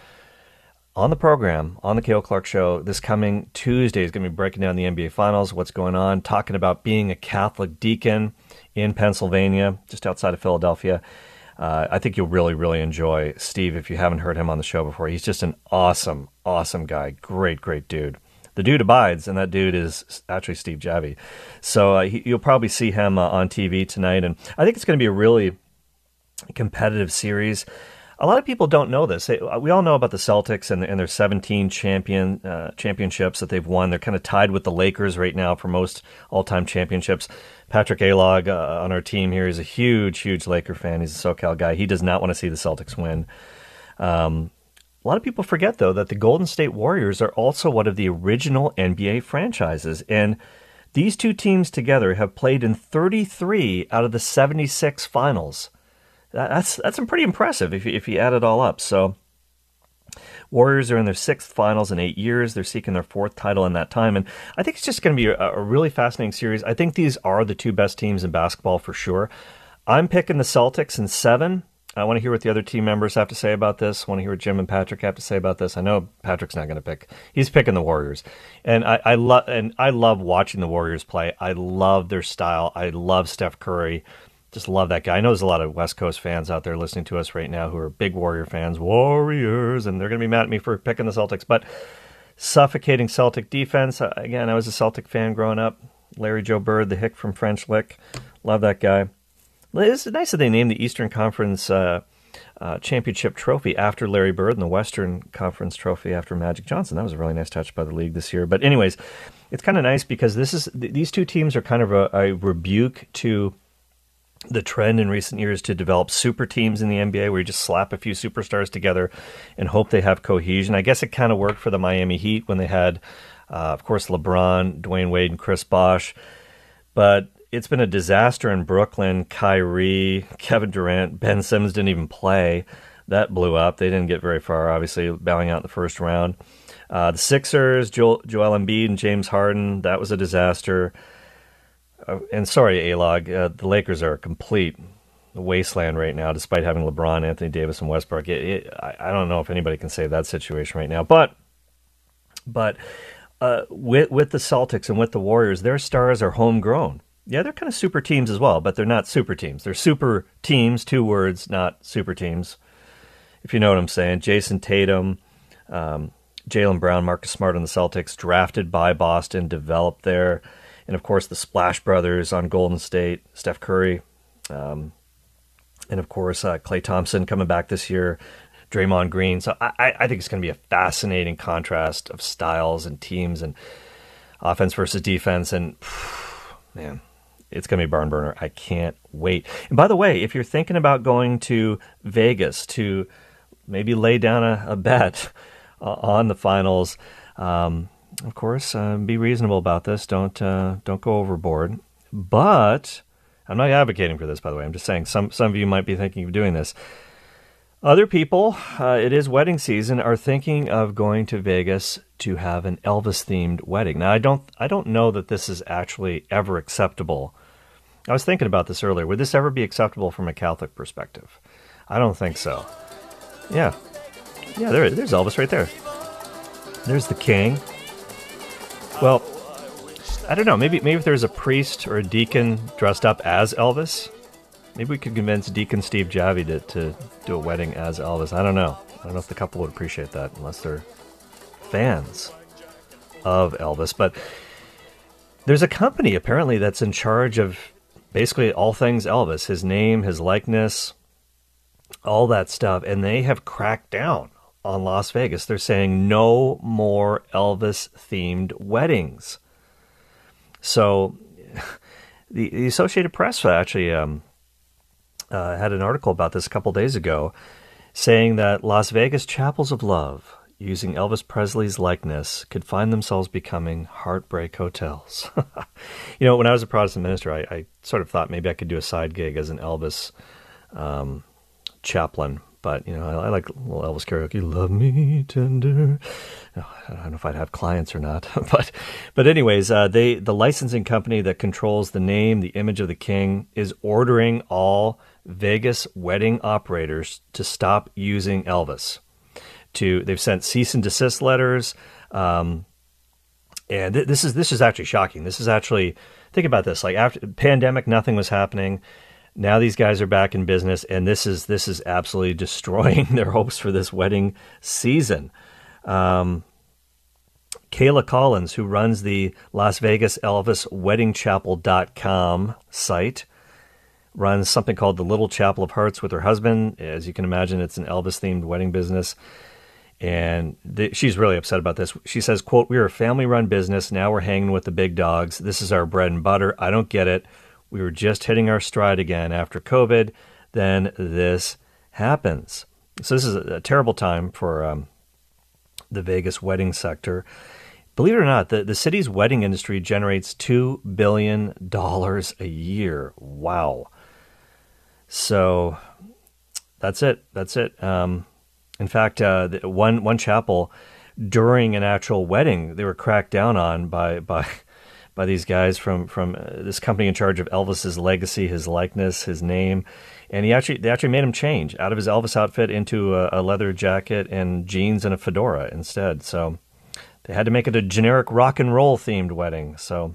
on the program, on the Cale Clark Show this coming Tuesday. He's going to be breaking down the N B A Finals, what's going on, talking about being a Catholic deacon in Pennsylvania, just outside of Philadelphia. Uh, I think you'll really, really enjoy Steve if you haven't heard him on the show before. He's just an awesome, awesome guy. Great, great dude. The dude abides, and that dude is actually Steve Javie. So uh, he, you'll probably see him uh, on T V tonight, and I think it's going to be a really competitive series. A lot of people don't know this. We all know about the Celtics and, and their seventeen champion uh, championships that they've won. They're kind of tied with the Lakers right now for most all-time championships. Patrick Alog uh, on our team here is a huge, huge Laker fan. He's a SoCal guy. He does not want to see the Celtics win. Um, a lot of people forget, though, that the Golden State Warriors are also one of the original N B A franchises. And these two teams together have played in thirty-three out of the seventy-six finals. That's that's pretty impressive if you, if you add it all up. So Warriors are in their sixth finals in eight years. They're seeking their fourth title in that time. And I think it's just going to be a, a really fascinating series. I think these are the two best teams in basketball for sure. I'm picking the Celtics in seven. I want to hear what the other team members have to say about this. I want to hear what Jim and Patrick have to say about this. I know Patrick's not going to pick. He's picking the Warriors. And I, I love and I love watching the Warriors play. I love their style. I love Steph Curry. Just love that guy. I know there's a lot of West Coast fans out there listening to us right now who are big Warrior fans. Warriors! And they're going to be mad at me for picking the Celtics. But suffocating Celtic defense. Again, I was a Celtic fan growing up. Larry Joe Bird, the hick from French Lick. Love that guy. It's nice that they named the Eastern Conference uh, uh, Championship trophy after Larry Bird and the Western Conference trophy after Magic Johnson. That was a really nice touch by the league this year. But anyways, it's kind of nice because this is these two teams are kind of a, a rebuke to the trend in recent years to develop super teams in the N B A where you just slap a few superstars together and hope they have cohesion. I guess it kind of worked for the Miami Heat when they had, uh, of course, LeBron, Dwayne Wade, and Chris Bosh. But it's been a disaster in Brooklyn. Kyrie, Kevin Durant, Ben Simmons didn't even play. That blew up. They didn't get very far, obviously, bowing out in the first round. Uh, the Sixers, Joel, Joel Embiid and James Harden, that was a disaster. Uh, and sorry, A-Log, uh, the Lakers are a complete wasteland right now, despite having LeBron, Anthony Davis, and Westbrook. It, it, I, I don't know if anybody can save that situation right now. But but uh, with, with the Celtics and with the Warriors, their stars are homegrown. Yeah, they're kind of super teams as well, but they're not super teams. They're super teams, two words, not super teams, if you know what I'm saying. Jason Tatum, um, Jaylen Brown, Marcus Smart on the Celtics, drafted by Boston, developed there. And, of course, the Splash Brothers on Golden State, Steph Curry. Um, and, of course, uh, Klay Thompson coming back this year, Draymond Green. So I, I think it's going to be a fascinating contrast of styles and teams and offense versus defense. And man, it's going to be barn burner. I can't wait. And by the way, if you're thinking about going to Vegas to maybe lay down a, a bet uh, on the finals, um, of course, uh, be reasonable about this. Don't uh, don't go overboard. But I'm not advocating for this, by the way. I'm just saying some some of you might be thinking of doing this. Other people, uh, it is wedding season, are thinking of going to Vegas to have an Elvis-themed wedding. Now, I don't I don't know that this is actually ever acceptable. I was thinking about this earlier. Would this ever be acceptable from a Catholic perspective? I don't think so. Yeah. Yeah, there, there's Elvis right there. There's the king. Well, I don't know. Maybe maybe if there's a priest or a deacon dressed up as Elvis, maybe we could convince Deacon Steve Javi to, to do a wedding as Elvis. I don't know. I don't know if the couple would appreciate that unless they're fans of Elvis. But there's a company apparently that's in charge of basically all things Elvis, his name, his likeness, all that stuff. And they have cracked down on Las Vegas. They're saying no more Elvis-themed weddings. So the, the Associated Press actually um, uh, had an article about this a couple days ago saying that Las Vegas chapels of love using Elvis Presley's likeness could find themselves becoming heartbreak hotels. You know, when I was a Protestant minister, I, I sort of thought maybe I could do a side gig as an Elvis um, chaplain. But, you know, I, I like little Elvis karaoke. Love me tender. Oh, I don't know if I'd have clients or not. but but anyways, uh, they the licensing company that controls the name, the image of the king, is ordering all Vegas wedding operators to stop using Elvis. To They've sent cease and desist letters. Um, and th- this is this is actually shocking. This is actually, think about this. Like after the pandemic, nothing was happening. Now these guys are back in business, and this is this is absolutely destroying their hopes for this wedding season. Um, Kayla Collins, who runs the Las Vegas Elvis Wedding Chapel dot com site, runs something called the Little Chapel of Hearts with her husband. As you can imagine, it's an Elvis-themed wedding business. And th- she's really upset about this. She says, quote, "We are a family-run business. Now we're hanging with the big dogs. This is our bread and butter. I don't get it. We were just hitting our stride again after COVID. Then this happens." So this is a, a terrible time for um, the Vegas wedding sector. Believe it or not, the, the city's wedding industry generates two billion dollars a year. Wow. So that's it. That's it. Um, in fact, uh, the, one one chapel during an actual wedding, they were cracked down on by by by these guys from from uh, this company in charge of Elvis's legacy, his likeness, his name, and he actually they actually made him change out of his Elvis outfit into a, a leather jacket and jeans and a fedora instead. So they had to make it a generic rock and roll themed wedding. So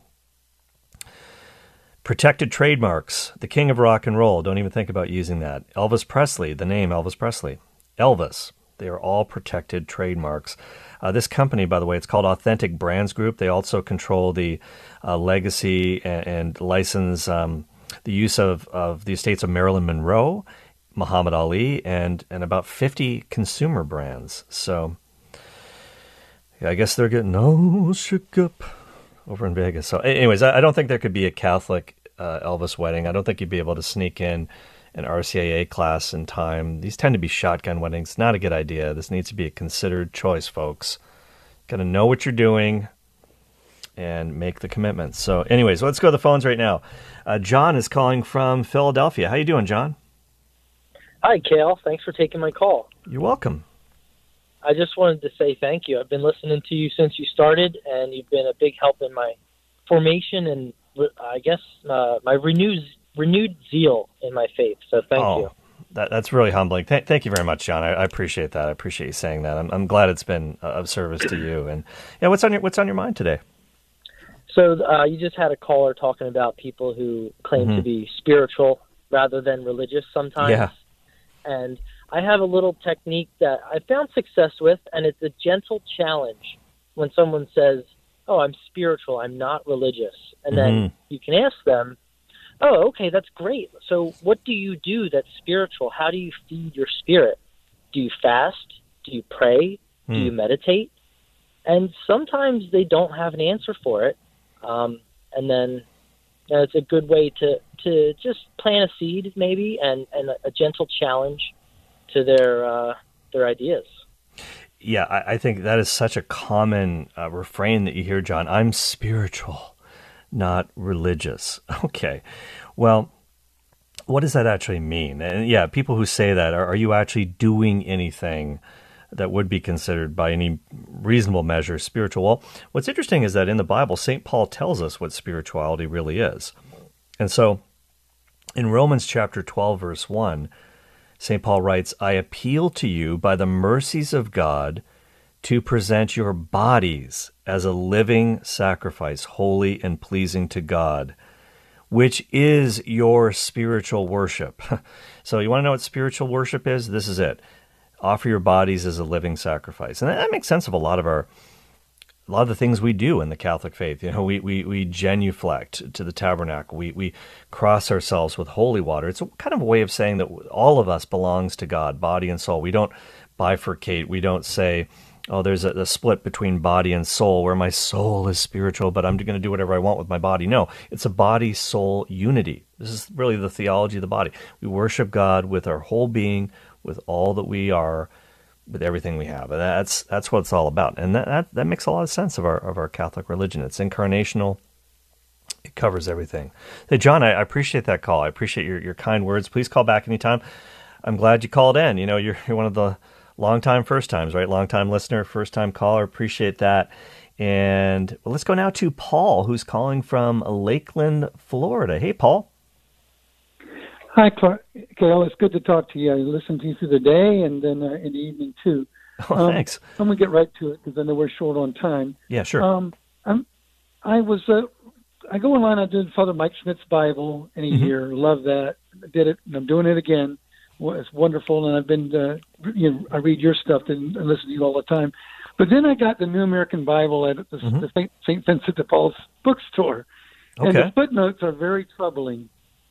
protected trademarks, the king of rock and roll. Don't even think about using that. Elvis Presley, the name Elvis Presley, Elvis. They are all protected trademarks. Uh, this company, by the way, it's called Authentic Brands Group. They also control the uh, legacy and, and license um, the use of, of the estates of Marilyn Monroe, Muhammad Ali, and, and about fifty consumer brands. So yeah, I guess they're getting all shook up over in Vegas. So anyways, I, I don't think there could be a Catholic uh, Elvis wedding. I don't think you'd be able to sneak in an R C I A class in time. These tend to be shotgun weddings. Not a good idea. This needs to be a considered choice, folks. Got to know what you're doing and make the commitment. So anyways, let's go to the phones right now. Uh, John is calling from Philadelphia. How you doing, John? Hi, Cale. Thanks for taking my call. You're welcome. I just wanted to say thank you. I've been listening to you since you started, and you've been a big help in my formation and I guess uh, my renewed renewed zeal in my faith. So thank oh, you. That, that's really humbling. Th- thank you very much, John. I, I appreciate that. I appreciate you saying that. I'm, I'm glad it's been of service to you. And yeah, what's on your what's on your mind today? So uh, you just had a caller talking about people who claim mm-hmm. to be spiritual rather than religious sometimes. Yeah. And I have a little technique that I found success with, and it's a gentle challenge when someone says, "Oh, I'm spiritual, I'm not religious." And mm-hmm. then you can ask them, "Oh, okay, that's great. So what do you do that's spiritual? How do you feed your spirit? Do you fast? Do you pray? Do Hmm. you meditate? And sometimes they don't have an answer for it. Um, and then you know, it's a good way to, to just plant a seed maybe and, and a, a gentle challenge to their uh, their ideas. Yeah, I, I think that is such a common uh, refrain that you hear, John. I'm spiritual, not religious. Okay, well, what does that actually mean? And yeah, people who say that, are, are you actually doing anything that would be considered by any reasonable measure spiritual? Well, what's interesting is that in the Bible, Saint Paul tells us what spirituality really is. And so in Romans chapter twelve, verse one, Saint Paul writes, I appeal to you by the mercies of God to present your bodies as a living sacrifice, holy and pleasing to God, which is your spiritual worship. So you want to know what spiritual worship is? This is it. Offer your bodies as a living sacrifice. And that makes sense of a lot of our, a lot of the things we do in the Catholic faith. You know, we we, we genuflect to the tabernacle. We we cross ourselves with holy water. It's a kind of a way of saying that all of us belongs to God, body and soul. We don't bifurcate. We don't say, oh, there's a, a split between body and soul where my soul is spiritual, but I'm going to do whatever I want with my body. No, it's a body-soul unity. This is really the theology of the body. We worship God with our whole being, with all that we are, with everything we have. And that's that's what it's all about. And that, that, that makes a lot of sense of our of our Catholic religion. It's incarnational. It covers everything. Hey, John, I, I appreciate that call. I appreciate your, your kind words. Please call back anytime. I'm glad you called in. You know, you're, you're one of the long-time first times, right? Long-time listener, first-time caller. Appreciate that. And well, let's go now to Paul, who's calling from Lakeland, Florida. Hey, Paul. Hi, Clark. Gail, it's good to talk to you. I listen to you through the day and then uh, in the evening, too. Oh, um, thanks. I'm going to get right to it because I know we're short on time. Yeah, sure. Um, I'm, I was, uh, I go online, I did Father Mike Schmidt's Bible in a Mm-hmm. year. Love that. I did it, and I'm doing it again. Well, it's wonderful, and I've been, uh, you know, I read your stuff and, and listen to you all the time. But then I got the New American Bible at the, Mm-hmm. the Saint Saint Vincent de Paul's bookstore. And Okay. the footnotes are very troubling.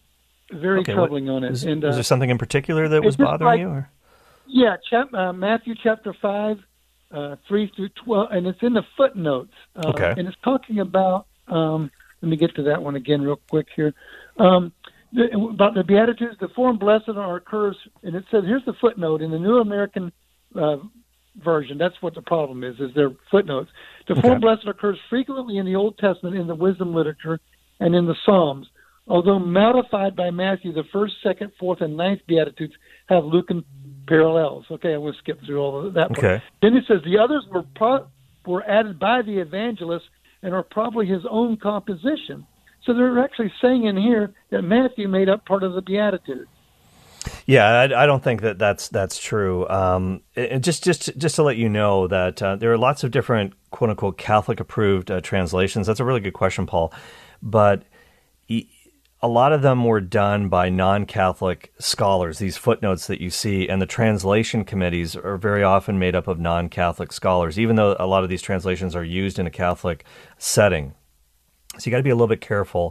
Very Okay, troubling what, on it. is, and, is uh, there something in particular that was it's just bothering like- you? Or? Yeah, chap, uh, Matthew chapter five, uh, three through twelve, and it's in the footnotes. Uh, Okay. And it's talking about. Um, let me get to that one again real quick here. Um, the, about the Beatitudes, the four blessed are occurs, and it says here's the footnote in the New American uh, version. That's what the problem is. Is their footnotes. The four Okay. blessed occurs frequently in the Old Testament in the wisdom literature and in the Psalms. Although modified by Matthew, the first, second, fourth, and ninth Beatitudes have Lucan parallels. Okay, I will skip through all of that. part. Okay. Then it says the others were pro- were added by the evangelist and are probably his own composition. So they're actually saying in here that Matthew made up part of the Beatitudes. Yeah, I, I don't think that that's that's true. Um, and just just just to let you know that uh, there are lots of different quote unquote Catholic approved uh, translations. That's a really good question, Paul. But e- a lot of them were done by non-Catholic scholars. These footnotes that you see, and the translation committees are very often made up of non-Catholic scholars, even though a lot of these translations are used in a Catholic setting. So you got to be a little bit careful.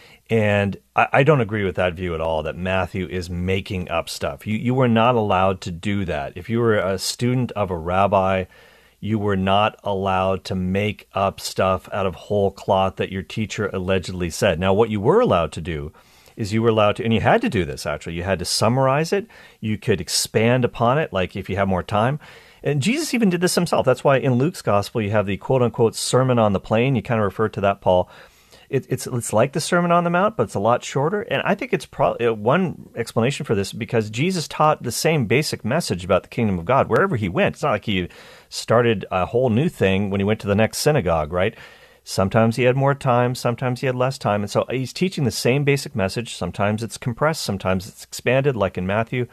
And I, I don't agree with that view at all, that Matthew is making up stuff. You you were not allowed to do that. If you were a student of a rabbi, you were not allowed to make up stuff out of whole cloth that your teacher allegedly said. Now, what you were allowed to do is you were allowed to, and you had to do this actually, you had to summarize it. You could expand upon it, like if you have more time. And Jesus even did this himself. That's why in Luke's gospel, you have the quote unquote Sermon on the Plain. You kind of referred to that, Paul. It, it's it's like the Sermon on the Mount, but it's a lot shorter. And I think it's probably one explanation for this because Jesus taught the same basic message about the kingdom of God wherever he went. It's not like he started a whole new thing when he went to the next synagogue, right? Sometimes he had more time, sometimes he had less time. And so he's teaching the same basic message. Sometimes it's compressed, sometimes it's expanded, like in Matthew.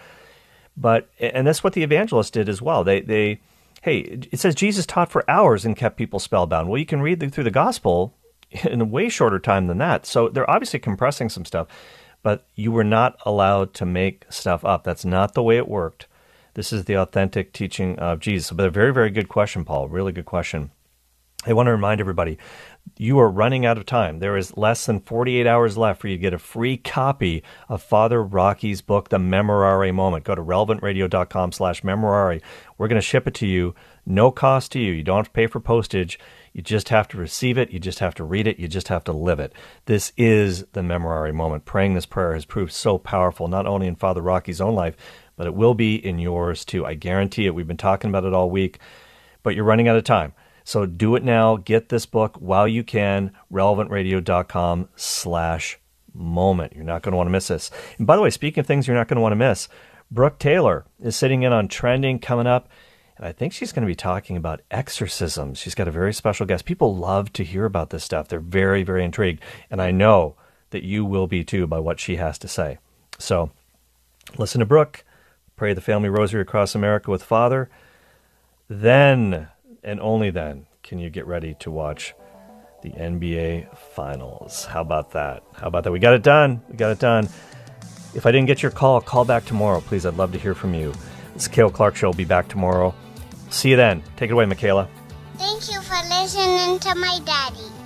But and that's what the evangelists did as well. They they hey, it says Jesus taught for hours and kept people spellbound. Well, you can read through the gospel in a way shorter time than that. So they're obviously compressing some stuff, but you were not allowed to make stuff up. That's not the way it worked. This is the authentic teaching of Jesus. But a very, very good question, Paul. Really good question. I want to remind everybody, you are running out of time. There is less than forty-eight hours left for you to get a free copy of Father Rocky's book, The Memorare Moment. Go to relevantradio.com slash memorare. We're going to ship it to you, no cost to you. You don't have to pay for postage. You just have to receive it. You just have to read it. You just have to live it. This is the Memorare Moment. Praying this prayer has proved so powerful, not only in Father Rocky's own life, but it will be in yours too. I guarantee it. We've been talking about it all week, but you're running out of time. So do it now. Get this book while you can. relevantradio.com slash moment. You're not going to want to miss this. And by the way, speaking of things you're not going to want to miss, Brooke Taylor is sitting in on Trending coming up. And I think she's going to be talking about exorcisms. She's got a very special guest. People love to hear about this stuff. They're very, very intrigued. And I know that you will be too by what she has to say. So listen to Brooke. Pray the family rosary across America with Father. Then, and only then, can you get ready to watch the N B A Finals. How about that? How about that? We got it done. We got it done. If I didn't get your call, call back tomorrow, please. I'd love to hear from you. It's Cale Clark Show. I'll be back tomorrow. See you then. Take it away, Michaela. Thank you for listening to my daddy.